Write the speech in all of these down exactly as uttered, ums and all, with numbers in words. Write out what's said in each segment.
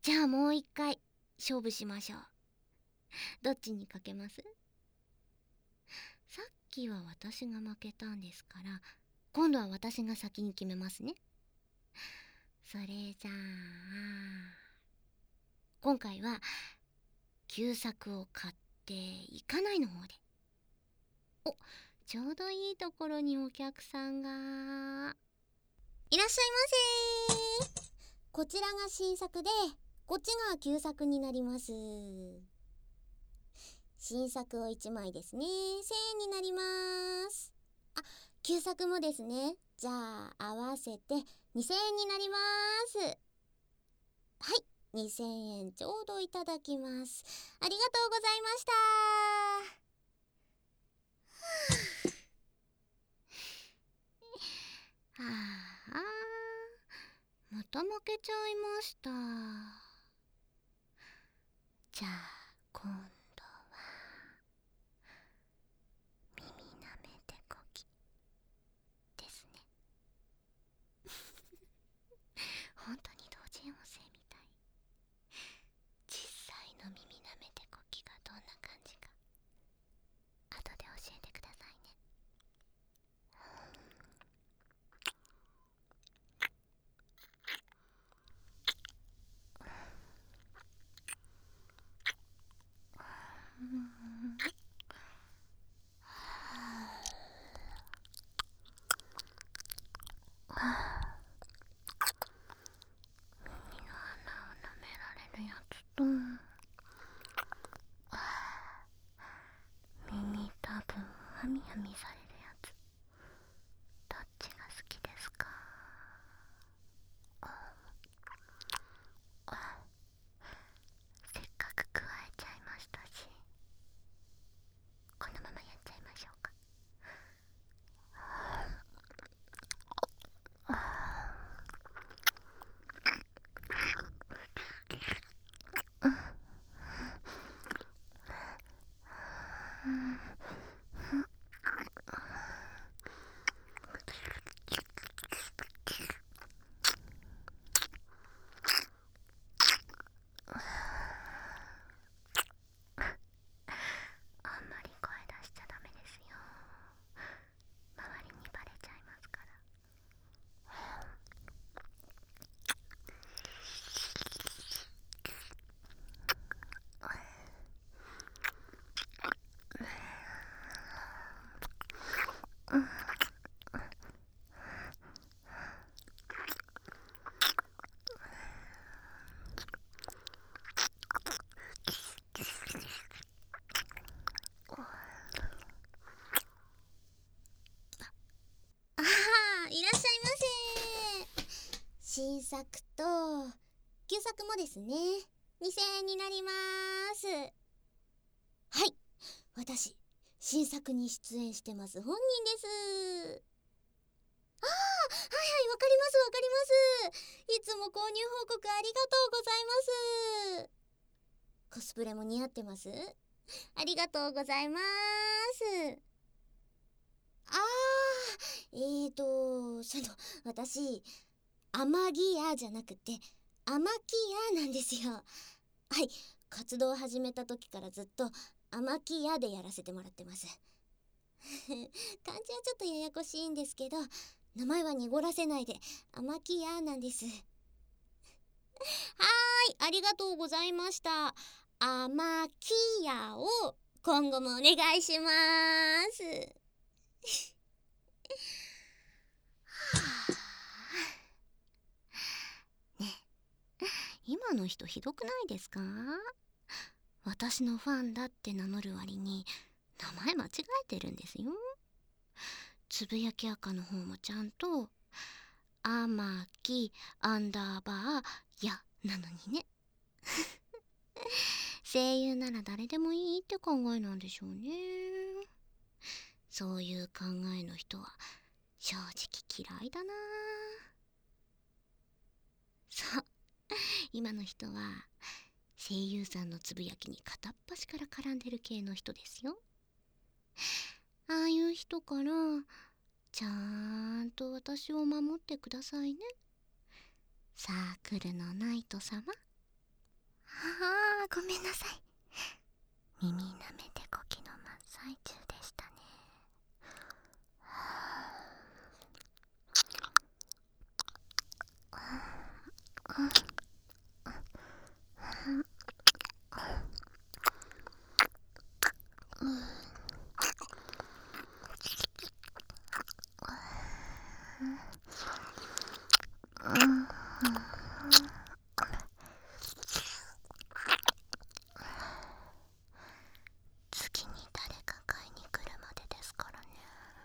じゃあもう一回勝負しましょう。どっちにかけます？さっきは私が負けたんですから、今度は私が先に決めますね。それじゃあ今回は旧作を買っていかないの方で。お、ちょうどいいところにお客さんがいらっしゃいませ。こちらが新作で、こっちが旧作になります。新作をいちまいですね。せんえんになります。あ、旧作もですね。じゃあ合わせてにせんえんになります。はい、にせんえんちょうどいただきます。ありがとうございました。はあ、また負けちゃいました。じゃあ今度は耳なめてこきですね。本当に同人音声みたい。実際の耳なめてこきがどんな感じか後で教えてくださいね。うん、耳の穴を舐められるやつと、耳たぶんはみはみされるやつ、どっちが好きですか？せっかく加えちゃいましたし、このままやっちゃいましょうか。あんまり声出しちゃダメですよ。周りにバレちゃいますから。ああ、いらっしゃいませ。新作と旧作もですね。にせんえんになります。はい、私新作に出演してます本人です。ああ、はいはい、わかりますわかります。いつも購入報告ありがとうございます。コスプレも似合ってます。ありがとうございます。あー、えーと、その、私、アマギアじゃなくて、アマキアなんですよ。はい、活動を始めた時からずっと、アマキアでやらせてもらってます。漢字はちょっとややこしいんですけど、名前は濁らせないで、アマキアなんです。はーい、ありがとうございました。アマキアを今後もお願いします。ねえ、今の人ひどくないですか？私のファンだって名乗る割に名前間違えてるんですよ。つぶやき赤の方もちゃんとあまきアンダーバーやなのにね。声優なら誰でもいいって考えなんでしょうね。そういう考えの人は正直嫌いだな。そう、今の人は声優さんのつぶやきに片っ端から絡んでる系の人ですよ。ああいう人からちゃんと私を守ってくださいね、サークルのナイト様。 あー、ごめんなさい。耳舐めてこきの真っ最中でしたね。次に誰か買いに来るまでですからね。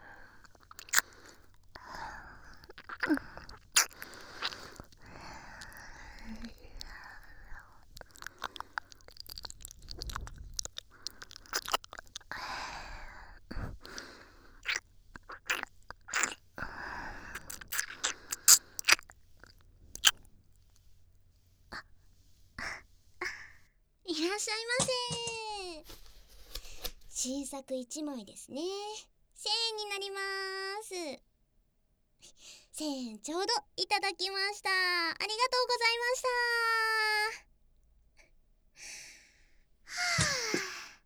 いらっしゃいませ。新作いちまいですね。せんえんになります。せんえんちょうどいただきました。ありがとうございました。は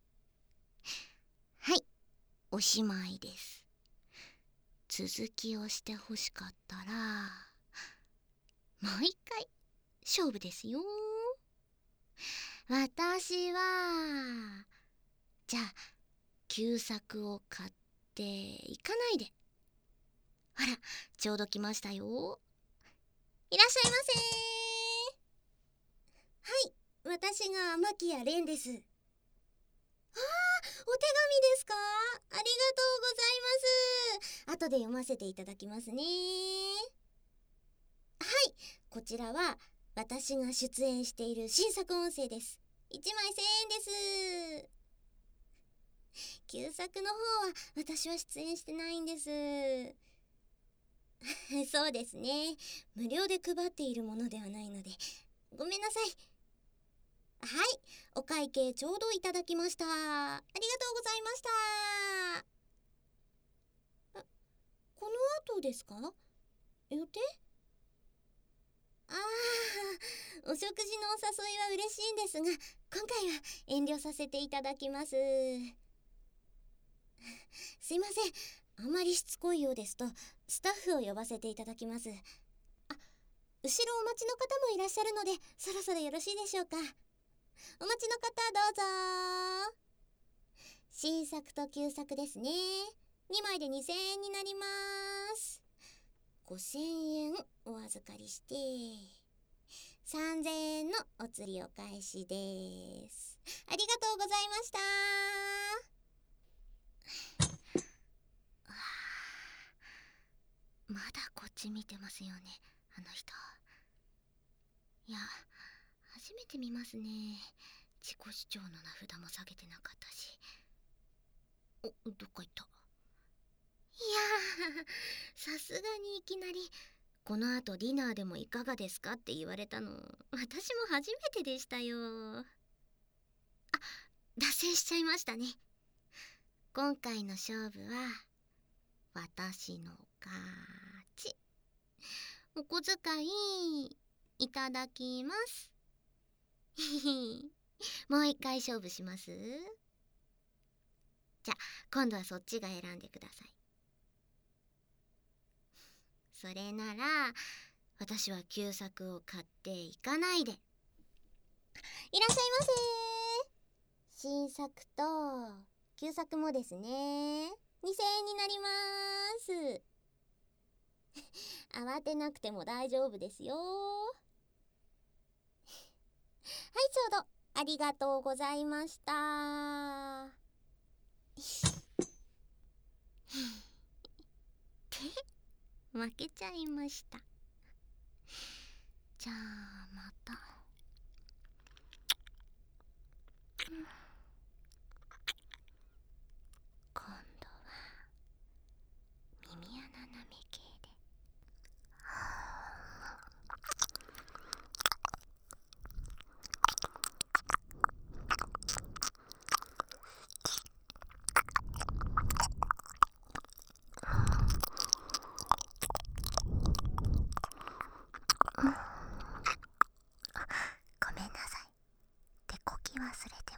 あ、はい、おしまいです。続きをしてほしかったらもう一回勝負ですよ。私はじゃあ旧作を買っていかないで。ほら、ちょうど来ましたよ。いらっしゃいませ。はい、私が牧谷蓮です。あー、お手紙ですか？ありがとうございます。後で読ませていただきますね。はい、こちらは私が出演している新作音声です。いちまいせんえんです。旧作の方は私は出演してないんです。そうですね、無料で配っているものではないのでごめんなさい。はい、お会計ちょうどいただきました。ありがとうございました。あ、この後ですか？予定？ああ、お食事のお誘いは嬉しいんですが、今回は遠慮させていただきます。すいません、あまりしつこいようですとスタッフを呼ばせていただきます。あ、後ろお待ちの方もいらっしゃるのでそろそろよろしいでしょうか。お待ちの方どうぞ。新作と旧作ですね。にまいでにせんえんになります。ごせんえんお預かりしてさんぜんえんのお釣りお返しです。ありがとうございました。まだこっち見てますよね、あの人。いや、初めて見ますね。自己主張の名札も下げてなかったし。お、どっか行った。いやー、さすがにいきなりこの後ディナーでもいかがですかって言われたの私も初めてでしたよ。あ、脱線しちゃいましたね。今回の勝負は私の勝ち。お小遣いいただきます。もう一回勝負します。じゃあ今度はそっちが選んでください。それなら私は旧作を買っていかないで。いらっしゃいませ。新作と旧作もですね、にせんえんになります。慌てなくても大丈夫ですよ。はい、ちょうどありがとうございました。負けちゃいました。じゃあまた。今度は耳穴なめ系で。 忘れて